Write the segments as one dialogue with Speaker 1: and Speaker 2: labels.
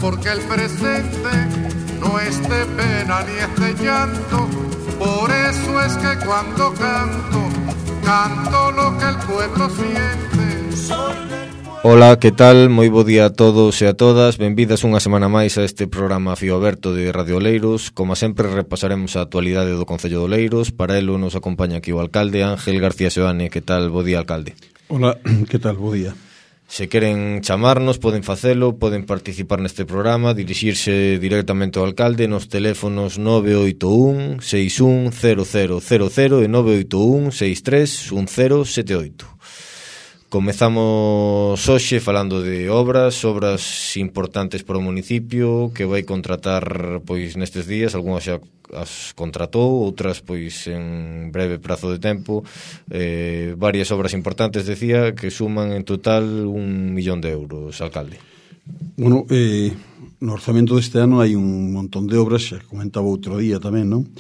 Speaker 1: porque el presente no es de pena ni es de llanto. Por eso es que cuando canto, canto lo que el pueblo siente.
Speaker 2: Ola, que tal? Moi bo día a todos e a todas. Benvidas unha semana máis a este programa Fío Aberto de Radio Oleiros. Como sempre, repasaremos a actualidade do Concello de Oleiros. Para elo nos acompaña aquí o alcalde Ángel García Seoane. Que tal? Bo día, alcalde.
Speaker 3: Ola, que tal? Bo día.
Speaker 2: Se queren chamarnos, poden facelo, poden participar neste programa, dirixirse directamente ao alcalde nos teléfonos 981 61 0000 e 981 63 1078. Comezamos hoxe falando de obras importantes para o municipio que vai contratar pois nestes días, algunhas xa as contratou, outras pois en breve prazo de tempo, varias obras importantes, decía, que suman en total 1 millón de euros, alcalde.
Speaker 3: Bueno, no orzamento deste ano hai un montón de obras, xa comentaba outro día tamén, non?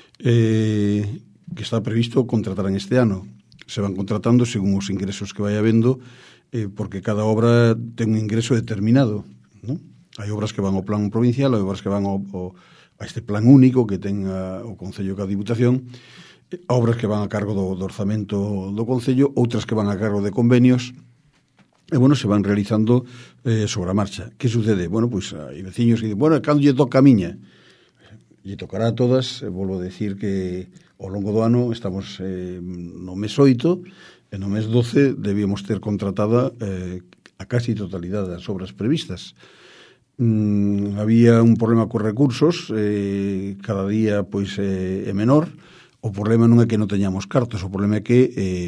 Speaker 3: Que está previsto contratar en este ano. Se van contratando según os ingresos que vai habendo, porque cada obra ten un ingreso determinado, non? Hai obras que van ao plan provincial, hai obras que van a este plan único que ten o Concello ca Diputación, obras que van a cargo do orzamento do Concello, outras que van a cargo de convenios, e, bueno, se van realizando sobre a marcha. Que sucede? Bueno, pois hai veciños que dicen, bueno, cando lle toca a miña? Lle tocará a todas, volvo a decir que ao longo do ano estamos no mes 8 e no mes 12 debíamos ter contratada a casi totalidade das obras previstas. Había un problema cos recursos, cada día pois é menor. O problema non é que non teñamos cartos, o problema é que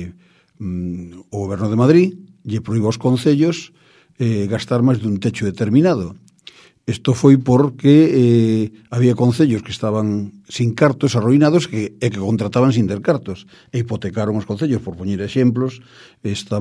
Speaker 3: o Goberno de Madrid lle proíbe aos concellos gastar máis dun techo determinado. Isto foi porque había concellos que estaban sin cartos, arruinados, e que contrataban sin ter cartos, e hipotecaron os concellos, por poñer exemplos. Isto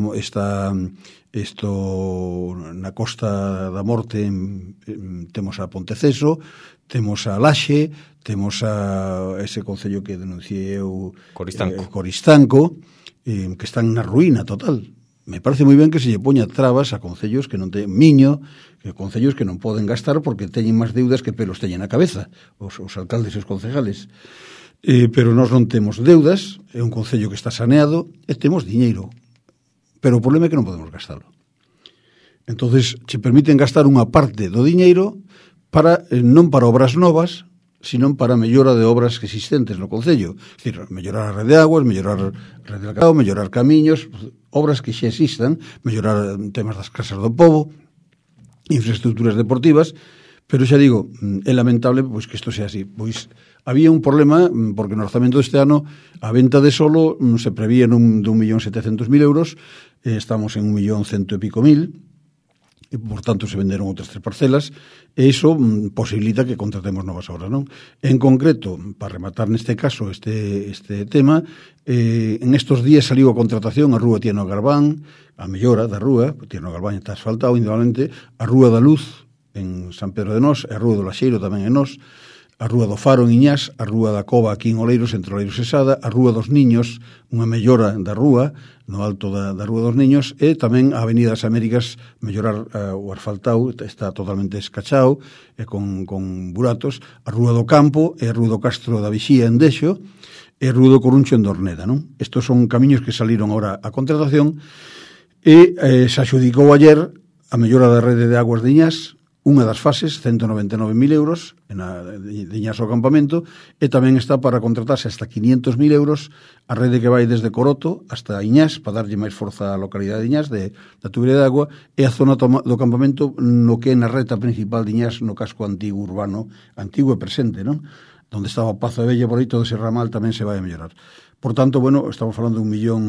Speaker 3: na Costa da Morte temos a Ponteceso, temos a Laxe, temos a ese concello que denunciei eu, Coristanco, que están na ruína total. Me parece moi ben que se lle poña trabas a concellos que non ten Miño, que concellos que non poden gastar porque teñen máis deudas que pelos teñen na cabeza, os alcaldes e os concejales. Pero nós non temos deudas, é un concello que está saneado e temos diñeiro. Pero o problema é que non podemos gastalo. Entonces, se permiten gastar unha parte do diñeiro para non para obras novas, sino para a mellora de obras existentes no concello. É dicir, mellorar a rede de aguas, mellorar a rede de alcao, mellorar camiños, obras que xa existan, mellorar temas das casas do pobo, infraestructuras deportivas, pero xa digo, é lamentable pois que isto sea así. Pois había un problema, porque no orzamento deste ano a venta de solo se prevía de 1.700.000 euros, estamos en 1.100.000 e pico, e, por tanto, se venderon outras 3 parcelas, e iso posibilita que contratemos novas obras, non? En concreto, para rematar neste caso este tema, en estos días saliu a contratación a Rúa Tiano Garbán, a mellora da rúa, Tiano Garbán está asfaltado, indudablemente, a Rúa da Luz, en San Pedro de Nós, a Rúa do Laxeiro tamén en Nós, a Rúa do Faro en Iñás, a Rúa da Cova aquí en Oleiros, entre Oleiros e Sada, a Rúa dos Niños, unha mellora da rúa, no alto da Rúa dos Niños, e tamén a Avenida das Américas, mellorar o asfaltado, está totalmente escachado, e con buratos, a Rúa do Campo, e a Rúa do Castro da Vixía en Deixo, e a Rúa do Coruncho en Dorneda, non? Estos son camiños que saliron agora a contratación, e se adxudicou ayer a mellora da rede de aguas de Iñás, unha das fases, 199.000 euros de Iñás ao campamento, e tamén está para contratarse hasta 500.000 euros a rede que vai desde Coroto hasta Iñás, para darlle máis forza á localidade de Iñás, da tubería de agua, e a zona do campamento no que é na reta principal de Iñás, no casco antigo urbano, antigo e presente, non? Donde estaba o Pazo de Bella, por aí todo ese ramal tamén se vai a mellorar. Por tanto, bueno, estamos falando de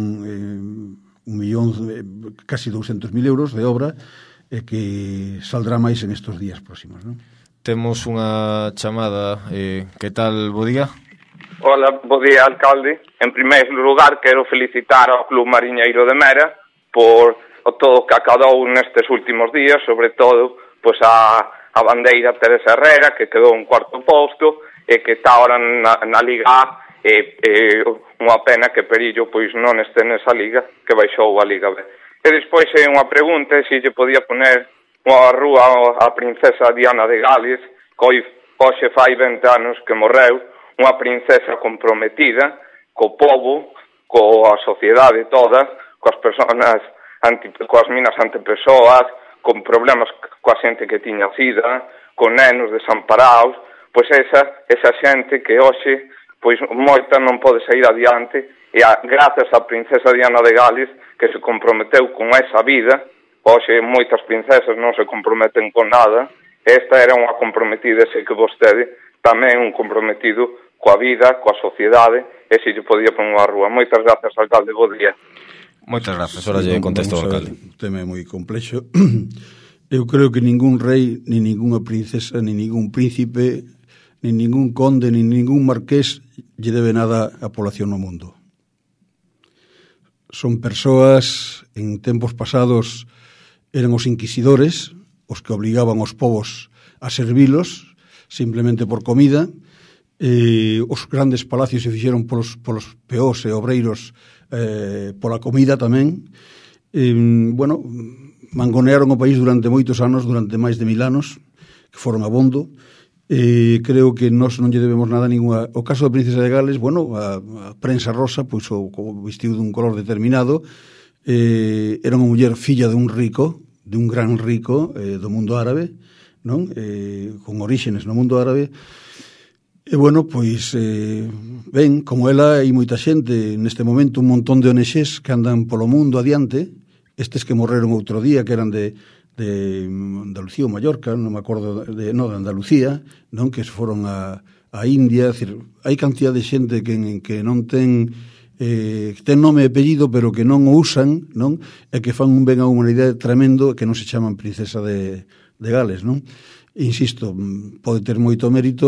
Speaker 3: 1 millón, casi 200.000 euros de obra, que saldrá máis en estes días próximos, non?
Speaker 2: Temos unha chamada. Que tal, bo día?
Speaker 4: Hola, bo día, alcalde. En primeiro lugar, quero felicitar ao Club Mariñeiro de Mera por todo o que acadou nestes últimos días, sobre todo pois a bandeira Teresa Herrera, que quedou en cuarto posto e que está ahora na Liga A, unha pena que Perillo pois non este nesa liga, que baixou a Liga B. E despois unha pregunta, se lle podía poner unha rúa a princesa Diana de Gales, que hoxe fai 20 anos que morreu, unha princesa comprometida co povo, coa sociedade toda, coas persoas, coas minas antepersoas, con problemas coa xente que tiña sida, con nenos desamparados, pois esa xente que hoxe, pois moita non pode sair adiante, e grazas á princesa Diana de Gales, que se comprometeu con esa vida. Hoxe moitas princesas non se comprometen con nada, esta era unha comprometida, sei que vostede tamén un comprometido coa vida, coa sociedade, e se lle podía poner unha rúa. Moitas grazas, alcalde, bo día.
Speaker 2: Moitas grazas, ahora lle contesto ao alcalde.
Speaker 3: O tema é moi complexo. Eu creo que ningún rei, ni ninguna princesa, ni ningún príncipe, ni ningún conde, ni ningún marqués lle debe nada á población no mundo. Son persoas, en tempos pasados, eran os inquisidores, os que obligaban os povos a servilos, simplemente por comida. Os grandes palacios se fixeron polos peós e obreiros pola comida tamén. Bueno, mangonearon o país durante moitos anos, durante máis de 1000 anos, que foron abondo. Creo que nós non lle debemos nada a ninguna. O caso da princesa de Gales, bueno, a prensa rosa, pois o vestido dun color determinado, era unha muller filla de un rico, de un gran rico do mundo árabe, non? Con oríxenes no mundo árabe. E bueno, pois ben, como ela hai moita xente neste momento, un montón de ONGs que andan polo mundo adiante, estes que morreron outro día, que eran de Andalucía ou Mallorca, non me acordo, de Andalucía, non, que se foron a India. Decir, hai cantidad de xente que non ten nome e apellido, pero que non o usan, non, e que fan un ben á humanidade tremendo, que non se chaman princesa de Gales, non? Insisto, pode ter moito mérito,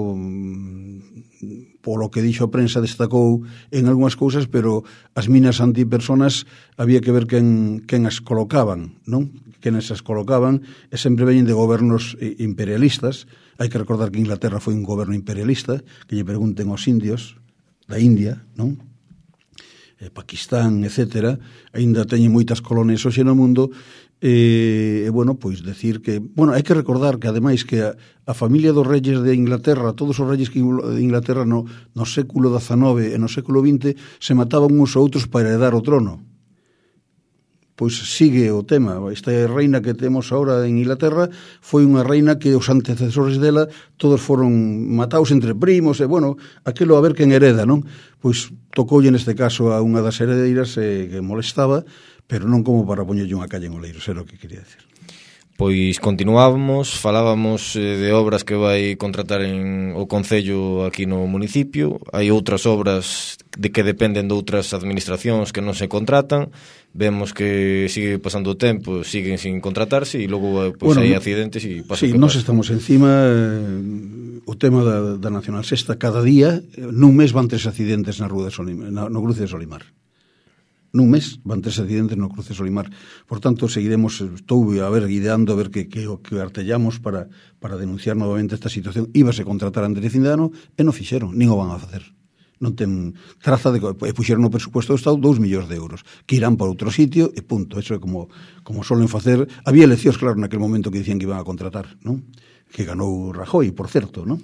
Speaker 3: polo que dixo a prensa destacou en algunhas cousas, pero as minas antipersonas había que ver quen as colocaban, non? Quen as colocaban, e sempre veñen de gobernos imperialistas. Hai que recordar que Inglaterra foi un goberno imperialista, que lle pregunten aos indios da India, non? Pakistán, etcétera, aínda teñen moitas colonias hoxe no mundo. Bueno, pois decir que, bueno, hai que recordar que ademais que a familia dos reyes de Inglaterra, todos os reyes de Inglaterra no século XIX e no século XX se mataban uns a outros para heredar o trono. Pois sigue o tema. Esta reina que temos agora en Inglaterra foi unha reina que os antecesores dela todos foron matados entre primos, e bueno, aquilo a ver quen hereda, non? Pois tocoulle neste caso a unha das heredeiras que molestaba, pero non como para poñerlle unha calle en Oleiros, era o que quería decir.
Speaker 2: Pois continuábamos, falábamos de obras que vai contratar en o Concello aquí no municipio. Hai outras obras que dependen de outras administracións que non se contratan. Vemos que sigue pasando o tempo, siguen sin contratarse, e logo pois, hai accidentes e pasa.
Speaker 3: Sí, nós estamos encima. O tema da Nacional Sexta, cada día, nun mes van 3 accidentes na Rúa de Solimar, no cruce de Solimar. Nun mes van 3 accidentes no cruce de Solimar. Por tanto, seguiremos, estou ideando a ver que artellamos para denunciar novamente esta situación. Íbase contratar antes de fin de ano e non fixeron, nin o van a facer. Non ten traza de... E puxeron no presupuesto do Estado 2 millóns de euros, que irán para outro sitio e punto. Eso é como solen facer. Había eleccións, claro, naquele momento que dicían que iban a contratar, non? Que ganou Rajoy, por certo, non?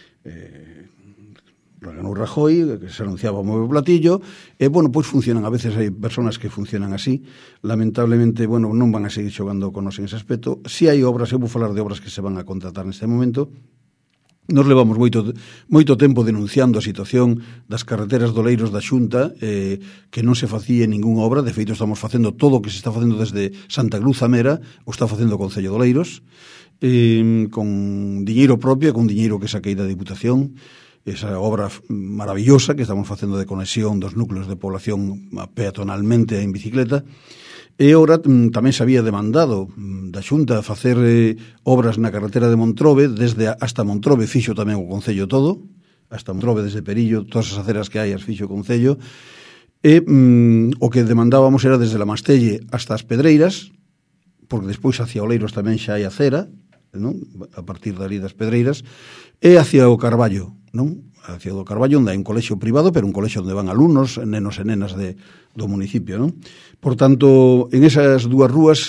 Speaker 3: Ganou Rajoy, que se anunciaba o movo platillo, e, bueno, pois funcionan. A veces hai personas que funcionan así. Lamentablemente, bueno, non van a seguir xogando con nos en ese aspecto. Si hai obras, eu vou falar de obras que se van a contratar neste momento. Nos levamos moito tempo denunciando a situación das carreteras de Oleiros da Xunta, que non se facía ningunha obra. De feito, estamos facendo todo o que se está facendo desde Santa Cruz a Mera, o está facendo o Concello de Oleiros, con diñeiro propio, con diñeiro que saquei da Diputación. Esa obra maravillosa que estamos facendo de conexión dos núcleos de población peatonalmente en bicicleta. E ora tamén se había demandado da Xunta facer obras na carretera de Montrobe, desde hasta Montrobe fixo tamén o Concello todo, hasta Montrobe desde Perillo, todas as aceras que hai as fixo o Concello, e o que demandábamos era desde la Mastelle hasta as Pedreiras, porque despois hacia Oleiros tamén xa hai acera, non? A partir dali das Pedreiras, e hacia o Carballo, non? Hacia o Carballo, onde hai un colexio privado, pero un colexio onde van alumnos, nenos e nenas do municipio, non? Por tanto, en esas dúas rúas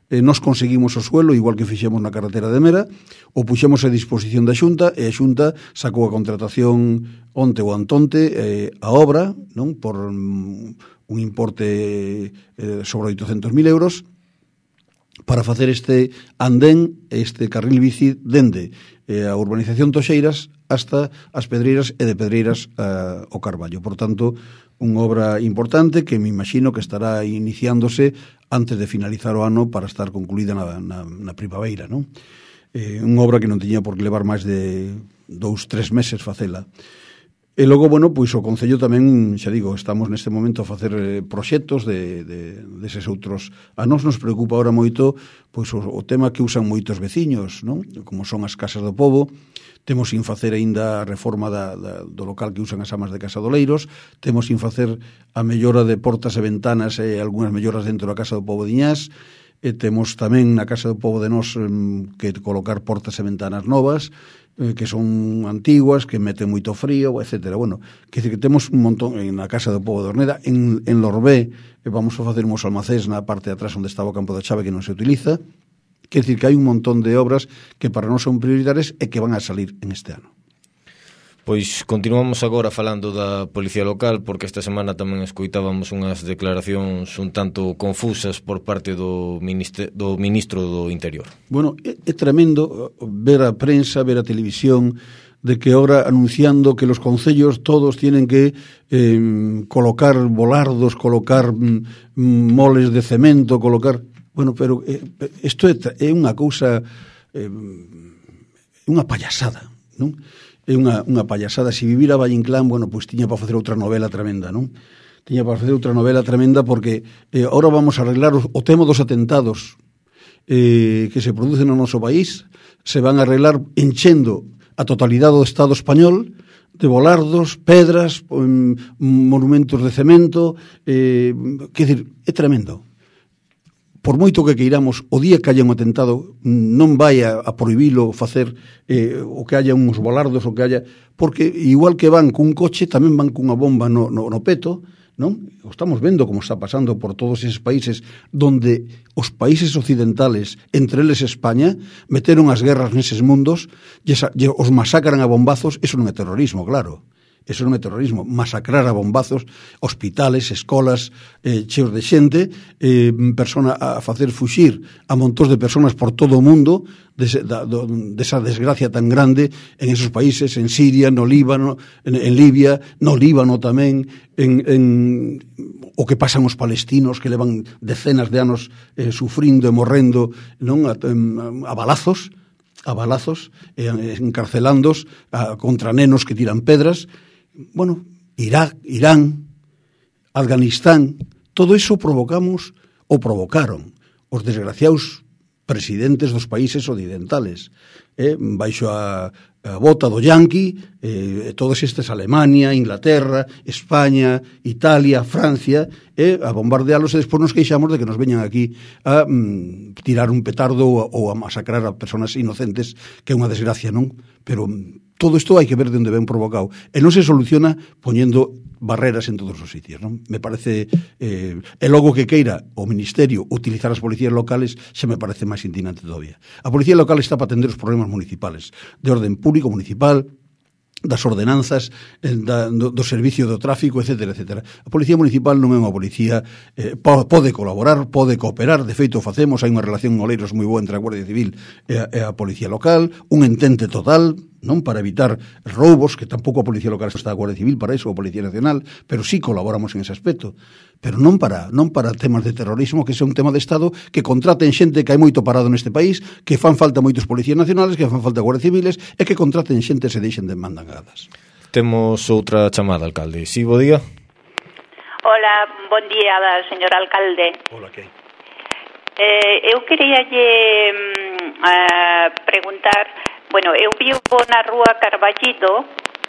Speaker 3: nos conseguimos o suelo, igual que fixemos na carretera de Mera, o puxemos a disposición da Xunta, e a Xunta sacou a contratación onte ou antonte a obra, non, por un importe sobre 800.000 euros, para facer este andén, este carril bici dende a urbanización Toxeiras hasta as Pedreiras e de Pedreiras ao Carballo. Por tanto, unha obra importante que me imagino que estará iniciándose antes de finalizar o ano para estar concluída na primavera, non? Unha obra que non tiña por que levar máis de 2-3 meses facela. E logo, bueno, pois o Concello tamén, xa digo, estamos neste momento a facer proxectos deses outros. A nos preocupa ahora moito pois o tema que usan moitos veciños, non? Como son as casas do pobo. Temos sin facer aínda a reforma do local que usan as amas de Casadoleiros, temos sin facer a mellora de portas e ventanas e algunhas melloras dentro da Casa do Pobo de Iñás, e temos tamén na Casa do Pobo de Nós que colocar portas e ventanas novas, que son antiguas, que meten moito frío, etc. Bueno, que decir que temos un montón na Casa do Pobo de Orneda, en Lorbé vamos a facer uns almacéns na parte de atrás onde estaba o campo da chave que non se utiliza. Quer decir que hai un montón de obras que para nós son prioritarias e que van a salir en este ano.
Speaker 2: Pois continuamos agora falando da Policía Local, porque esta semana tamén escoitábamos unhas declaracións un tanto confusas por parte do Ministro do Interior.
Speaker 3: Bueno, é tremendo ver a prensa, ver a televisión, de que ahora anunciando que los concellos todos tienen que colocar volardos, colocar moles de cemento, colocar... Bueno, pero isto é unha cousa, unha payasada, non? É unha payasada. Se vivira Valle Inclán, bueno, pois tiña para facer outra novela tremenda, non? Tiña para facer outra novela tremenda porque ahora vamos a arreglar o tema dos atentados que se producen no noso país, se van a arreglar enchendo a totalidade do Estado español de volardos, pedras, monumentos de cemento, quer dizer, é tremendo. Por moito que queiramos, o día que haya un atentado non vai a prohibilo facer o que haya uns volardos, o que haya, porque igual que van cun coche, tamén van cunha bomba no peto, non? O estamos vendo como está pasando por todos eses países donde os países occidentales, entre eles España, meteron as guerras neses mundos e os masacran a bombazos. Eso non é terrorismo, claro. Eso non é terrorismo, masacrar a bombazos hospitales, escolas cheos de xente, a facer fuxir a montón de personas por todo o mundo desa desgracia tan grande en esos países, en Siria, no Líbano, en Libia, no Líbano tamén, en o que pasan os palestinos que levan decenas de anos sufrindo e morrendo, non, a balazos, encarcelándos contra nenos que tiran pedras. Bueno, Irak, Irán, Afganistán, todo iso provocaron os desgraciados presidentes dos países occidentales, baixo a bota do yanqui, todos estes, Alemania, Inglaterra, España, Italia, Francia, a bombardealos, e despois nos queixamos de que nos veñan aquí a tirar un petardo ou a masacrar a personas inocentes, que é unha desgracia, non? Pero todo isto hai que ver de onde ven provocado, e non se soluciona poñendo barreras en todos os sitios, non? Me parece, e logo que queira o Ministerio utilizar as policías locales, xa me parece máis indignante todavía. A policía local está para atender os problemas municipales, de orden público, municipal, das ordenanzas, do servicio do tráfico, etc. A Policía Municipal non é unha policía, pode colaborar, pode cooperar, de feito facemos, hai unha relación oleiros moi boa entre a Guardia Civil e a Policía Local, un entente total, non, para evitar roubos, que tampouco a Policía Local está a Guardia Civil para iso, a Policía Nacional, pero sí colaboramos en ese aspecto, pero non para temas de terrorismo, que é un tema de Estado, que contraten xente, que hai moito parado neste país, que fan falta moitos policías nacionales, que fan falta guardias civiles, e que contraten xente e se deixen de mandangadas.
Speaker 2: Temos outra chamada, alcalde. Sí, bo día.
Speaker 5: Hola, bon día, señor alcalde.
Speaker 3: Hola, que hai?
Speaker 5: Eu queríalle preguntar, bueno, eu vivo na rúa Carballito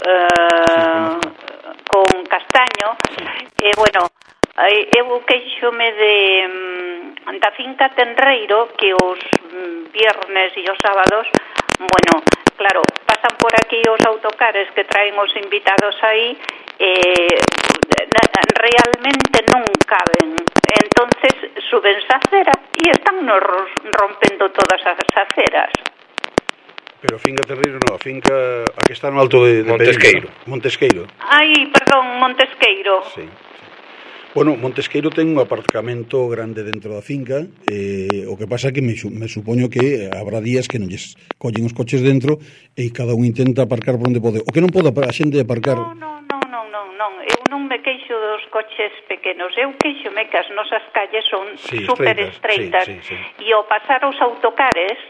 Speaker 5: con Castaño, e bueno, eu queixome da finca Tenreiro, que os viernes e os sábados, bueno, claro, pasan por aquí os autocares que traen os invitados aí, realmente non caben. Entonces subense a acera e están nos rompendo todas as aceras.
Speaker 3: Pero a finca Terreiro non, a finca a que está no alto de
Speaker 2: Montesqueiro.
Speaker 3: Montesqueiro.
Speaker 5: Ai, perdón, Montesqueiro.
Speaker 3: Sí. Bueno, Montesqueiro ten un aparcamento grande dentro da finca, o que pasa é que me supoño que habrá días que non lles collen os coches dentro e cada un intenta aparcar por onde pode. O que non pode a xente aparcar...
Speaker 5: Non, eu non me queixo dos coches pequenos, eu queixome que as nosas calles son super estreitas, sí. E ao pasar os autocares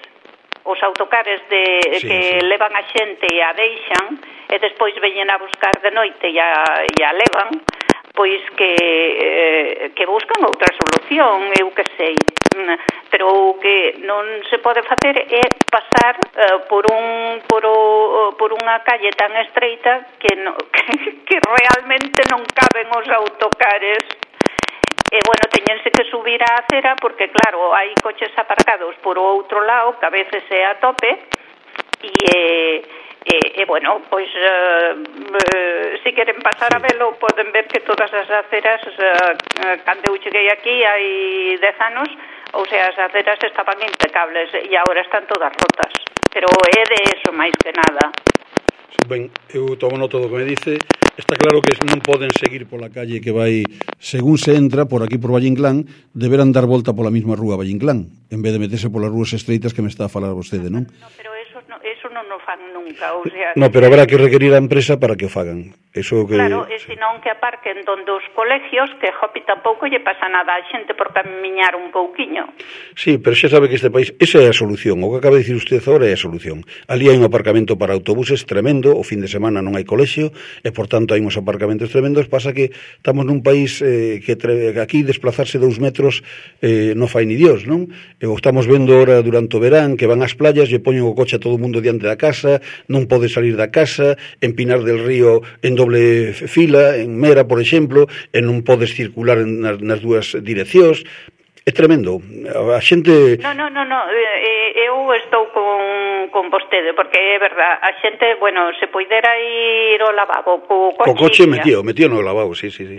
Speaker 5: que levan a xente e a deixan e despois veñen a buscar de noite e a levan, pois que buscan outra solución, eu que sei. Pero o que non se pode facer é pasar por unha calle tan estreita que realmente non caben os autocares. E, bueno, teñense que subir á acera porque, claro, hai coches aparcados por o outro lado, que a veces é a tope, e bueno, pois, se queren pasar a velo, poden ver que todas as aceras, cando eu cheguei aquí hai 10 anos, ou sea, as aceras estaban impecables, e agora están todas rotas. Pero é de eso, máis que nada.
Speaker 3: Ben, eu tomo nota do que me dice. Está claro que non poden seguir pola calle que vai, según se entra por aquí por Valle Inclán, deberán dar volta pola mesma rúa Valle Inclán, en vez de meterse polas rúas estreitas que me está a falar vostede, non?
Speaker 5: No, pero eso non o fan nunca, o sea...
Speaker 3: No, pero habrá que requerir a empresa para que o fagan. Eso que...
Speaker 5: Claro, e senón que aparquen donde os colegios, que jopi tampouco lle pasa nada a xente por camiñar un pouquiño.
Speaker 3: Sí, pero xa sabe que este país, esa é a solución, o que acaba de dicir usted agora é a solución. Ali hai un aparcamento para autobuses tremendo, o fin de semana non hai colexio, e por tanto hai uns aparcamentos tremendos, pasa que estamos nun país que aquí desplazarse 2 metros non fai ni Dios, non? E o estamos vendo ahora durante o verán, que van ás playas, lle poñen o coche a todo o mundo diante da casa, non pode salir da casa, en Pinar del Río en doble fila, en Mera, por exemplo, e non podes circular nas dúas direccións. É tremendo. A xente...
Speaker 5: No, eu estou con vostede, porque é verdad, a xente, bueno, se poidera ir ao lavabo co
Speaker 3: coche metido no lavabo, sí.
Speaker 5: Sí,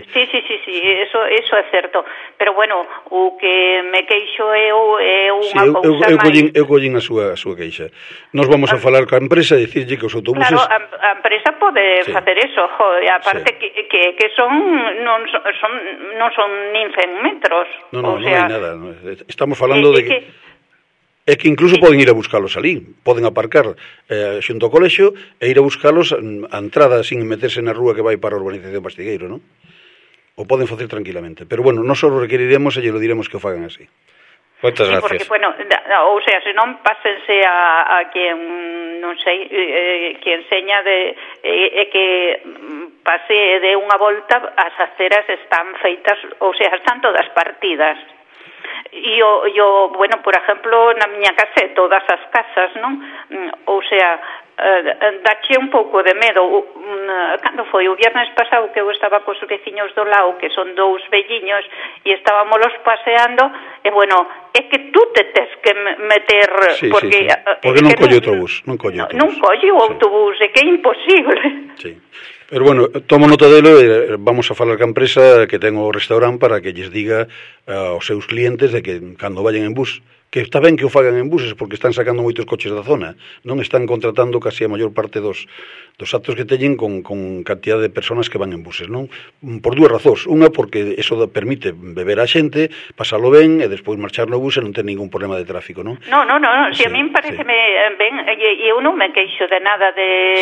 Speaker 5: eso é certo. Pero bueno, o que me queixo é unha cousa máis...
Speaker 3: Eu collín a súa queixa. Nos vamos a falar coa empresa e dicirlle que os autobuses...
Speaker 5: Claro, a empresa pode facer eso, e aparte que non son nin 100 metros.
Speaker 3: Non hai nada. Estamos falando de que é que incluso poden ir a buscalos ali, poden aparcar xunto ao colexio e ir a buscalos a entrada sin meterse na rúa que vai para a urbanización Bastigueiro, non? O poden facer tranquilamente, pero bueno, nós só requeriremos e lle lo diremos que o fagan así.
Speaker 2: Moitas gracias.
Speaker 5: Porque, bueno, ou sea, se non pásense a quen, non sei, que enseña que pase de unha volta, as aceras están feitas, ou sea, están todas partidas. E bueno, por exemplo, na miña casa e todas as casas, non? Ou sea, dache un pouco de medo. Cando foi o viernes pasado que eu estaba cos veciños do lado, que son 2 velliños, e estábamos paseando, e bueno, é que tú te tes que meter...
Speaker 3: Porque non colle autobús. Non colle
Speaker 5: o autobús, é que é imposible.
Speaker 3: Sí. Pero bueno, tomo nota delo e vamos a falar ca empresa que ten o restaurante para que lles diga aos seus clientes de que cando vayan en bus, que está ben que o fagan en buses porque están sacando moitos coches da zona, non están contratando casi a maior parte dos actos que teñen con cantidad de personas que van en buses, non? Por 2 razóns. Unha, porque eso permite beber a xente, pasalo ben e despois marchar no bus e non ter ningún problema de tráfico, non?
Speaker 5: No, si a min pareceme ben, e eu non me queixo de nada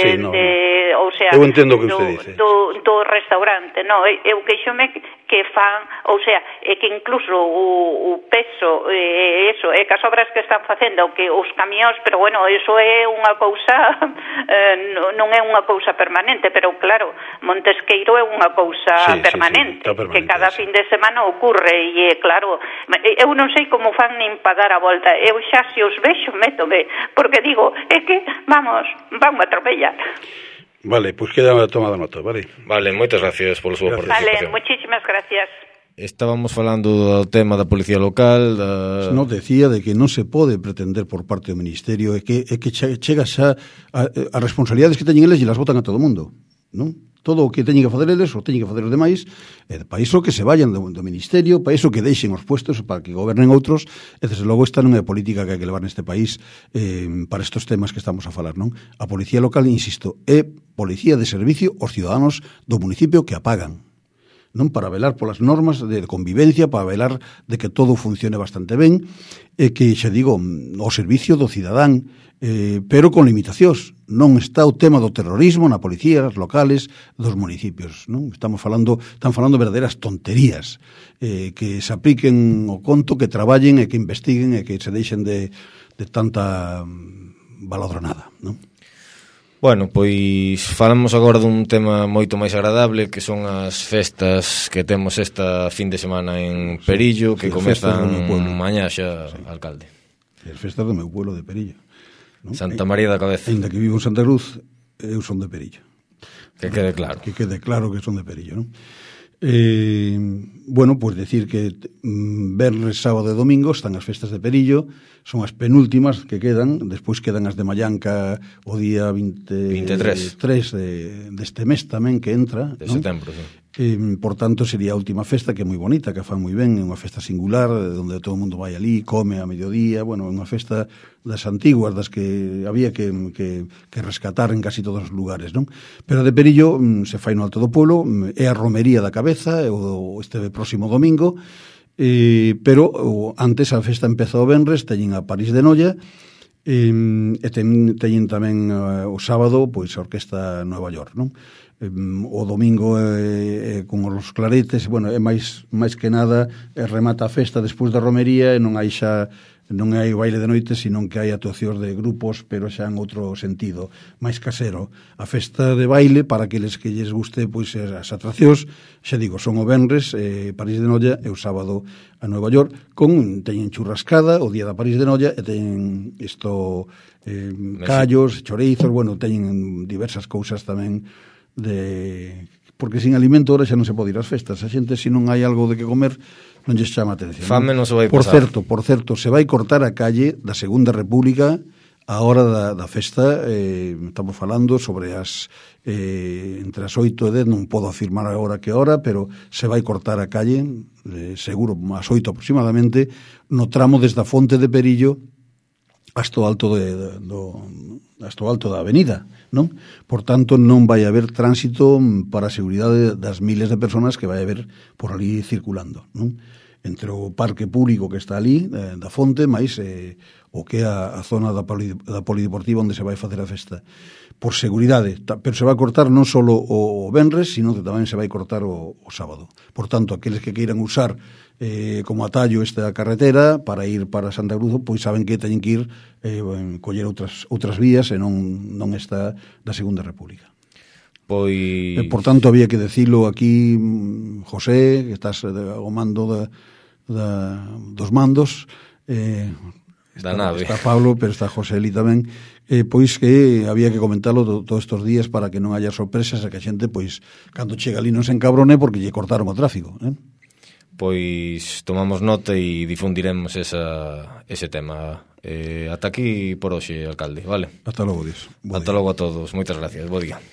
Speaker 5: ou sea,
Speaker 3: eu entendo o que usted dice.
Speaker 5: Do restaurante, no, eu queixome que fan, ou sea, é que incluso o peso, eso, que as obras que están facendo, que os camións, pero bueno, eso é unha cousa, non é unha cousa permanente, pero claro, Montesqueiro é unha cousa permanente, que cada fin de semana ocurre, e claro, eu non sei como fan nin para dar a volta, eu xa se os vexo, métome, porque digo, é que, vamos a atropellar.
Speaker 3: Vale, pois queda tomada nota, vale?
Speaker 2: Vale, moitas gracias pola súa participación.
Speaker 5: Vale, muchísimas gracias.
Speaker 2: Estábamos falando do tema da policía local,
Speaker 3: Non decía de que non se pode pretender por parte do Ministerio é que chega xa as responsabilidades que teñen eles e las botan a todo o mundo, non? todo o que teñen que facer eles, o teñen que facer os demais, para iso que se vayan do ministerio, para iso que deixen os puestos, para que gobernen outros, e desde logo esta non é a política que hai que levar neste país para estes temas que estamos a falar, non? A policía local, insisto, é policía de servicio aos ciudadanos do municipio que a pagan, non, para velar polas normas de convivencia, para velar de que todo funcione bastante ben, e que, xa digo, o servicio do cidadán, pero con limitacións. Non está o tema do terrorismo na policía locales dos municipios, non? Están falando verdadeiras tonterías, que se apliquen o conto, que traballen e que investiguen e que se deixen de tanta baladronada, non?
Speaker 2: Bueno, pois falamos agora dun tema moito máis agradable, que son as festas que temos esta fin de semana en Perillo, que comezan mañá xa, alcalde.
Speaker 3: As festas do meu pueblo de Perillo, non?
Speaker 2: Santa María da Cabeza.
Speaker 3: Ainda que vivo en Santa Cruz, eu son de Perillo.
Speaker 2: Que quede claro.
Speaker 3: Que quede claro que son de Perillo, non? Bueno, pues decir que venres, sábado e domingo están as festas de Perillo, son as penúltimas que quedan, despois quedan as de Mallanca o día 23 deste mes tamén que entra,
Speaker 2: de setembro, sí.
Speaker 3: Por tanto sería a última festa, que é moi bonita, que fan moi ben, é unha festa singular, onde todo o mundo vai ali, come a mediodía, bueno, é unha festa das antiguas, das que había que rescatar en casi todos os lugares, non? Pero de Perillo se fai no Alto do Pueblo, é a romería da Cabeza, este próximo domingo, pero antes a festa empezou o venres, teñen a París de Noia, e teñen tamén o sábado pois a Orquesta Nueva York, non? O domingo con os claretes, bueno, é máis que nada remata a festa despois da romería e non hai baile de noite, senón que hai actuacións de grupos, pero xa en outro sentido, máis casero. A festa de baile, para aqueles que lles guste pois as atraccións, xa digo, son o venres, París de Noia, e o sábado a Nueva York, teñen churrascada o día da París de Noia, e teñen callos, chorizos, bueno, teñen diversas cousas tamén porque sin alimento ahora xa non se pode ir ás festas. A xente, se non hai algo de que comer, non lles chama atención.
Speaker 2: Fame non se vai pasar.
Speaker 3: Por certo, se vai cortar a calle da Segunda República a hora da festa. Estamos falando sobre entre as 8 e 10, non podo afirmar agora que hora, pero se vai cortar a calle, seguro, ás 8 aproximadamente, no tramo desde a Fonte de Perillo hasta o alto da avenida, non? Por tanto, non vai haber tránsito para a seguridade das miles de personas que vai haber por ali circulando, non? Entre o parque público que está ali, da Fonte, máis o que é a zona da polideportiva onde se vai facer a festa. Por seguridade, pero se vai cortar non só o venres, sino que tamén se vai cortar o sábado. Por tanto, aqueles que queiran usar como atallo esta carretera para ir para Santa Cruz, pois saben que teñen que ir coller outras vías e non esta da Segunda República.
Speaker 2: Pois...
Speaker 3: por tanto, había que decilo aquí, José, que estás ao mando dos mandos,
Speaker 2: da nave.
Speaker 3: Está Pablo, pero está José Eli tamén, pois que había que comentarlo todos estes días para que non haya sorpresas e que a xente, pois, cando chega ali non se encabrone porque lle cortaron o tráfico,
Speaker 2: Pois tomamos nota e difundiremos ese tema. Ata aquí por hoxe, alcalde, vale?
Speaker 3: Hasta logo, Dios.
Speaker 2: Ata logo a todos. Moitas gracias. Bo día.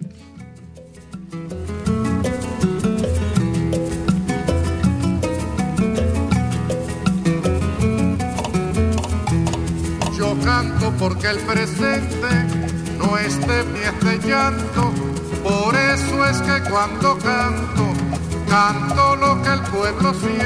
Speaker 1: Yo canto porque el presente no es de pies de llanto, por eso es que cuando canto lo que el pueblo siente.